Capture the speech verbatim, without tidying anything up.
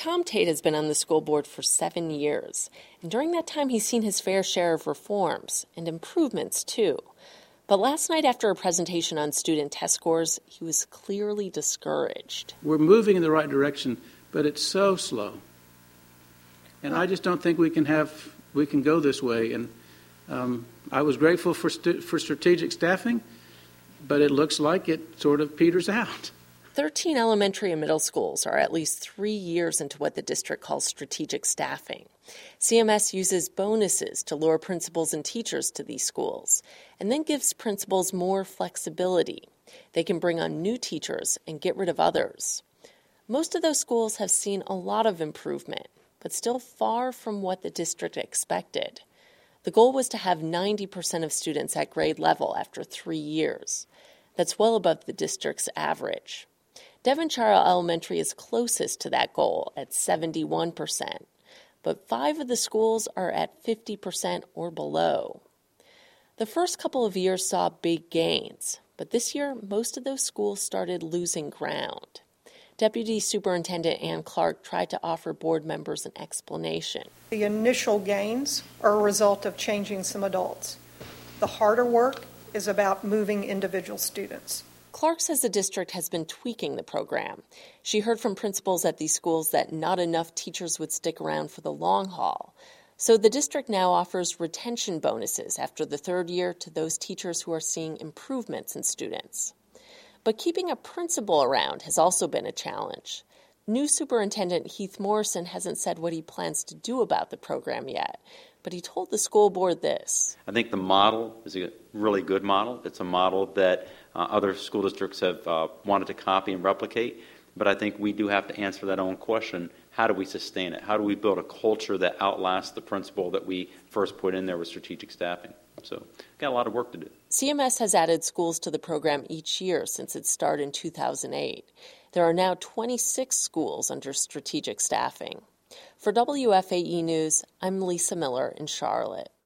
Tom Tate has been on the school board for seven years, and during that time he's seen his fair share of reforms and improvements too. But last night after a presentation on student test scores, he was clearly discouraged. We're moving in the right direction, but it's so slow. And I just don't think we can have we can go this way. And um, I was grateful for st- for strategic staffing, but it looks like it sort of peters out. Thirteen elementary and middle schools are at least three years into what the district calls strategic staffing. C M S uses bonuses to lure principals and teachers to these schools, and then gives principals more flexibility. They can bring on new teachers and get rid of others. Most of those schools have seen a lot of improvement, but still far from what the district expected. The goal was to have ninety percent of students at grade level after three years. That's well above the district's average. Devonshire Elementary is closest to that goal at seventy-one percent, but five of the schools are at fifty percent or below. The first couple of years saw big gains, but this year most of those schools started losing ground. Deputy Superintendent Ann Clark tried to offer board members an explanation. The initial gains are a result of changing some adults. The harder work is about moving individual students. Clark says the district has been tweaking the program. She heard from principals at these schools that not enough teachers would stick around for the long haul. So the district now offers retention bonuses after the third year to those teachers who are seeing improvements in students. But keeping a principal around has also been a challenge. New Superintendent Heath Morrison hasn't said what he plans to do about the program yet, but he told the school board this. I think the model is a really good model. It's a model that uh, other school districts have uh, wanted to copy and replicate, but I think we do have to answer that own question. How do we sustain it? How do we build a culture that outlasts the principle that we first put in there with strategic staffing? So, got a lot of work to do. C M S has added schools to the program each year since its start in two thousand eight. There are now twenty-six schools under strategic staffing. For W F A E News, I'm Lisa Miller in Charlotte.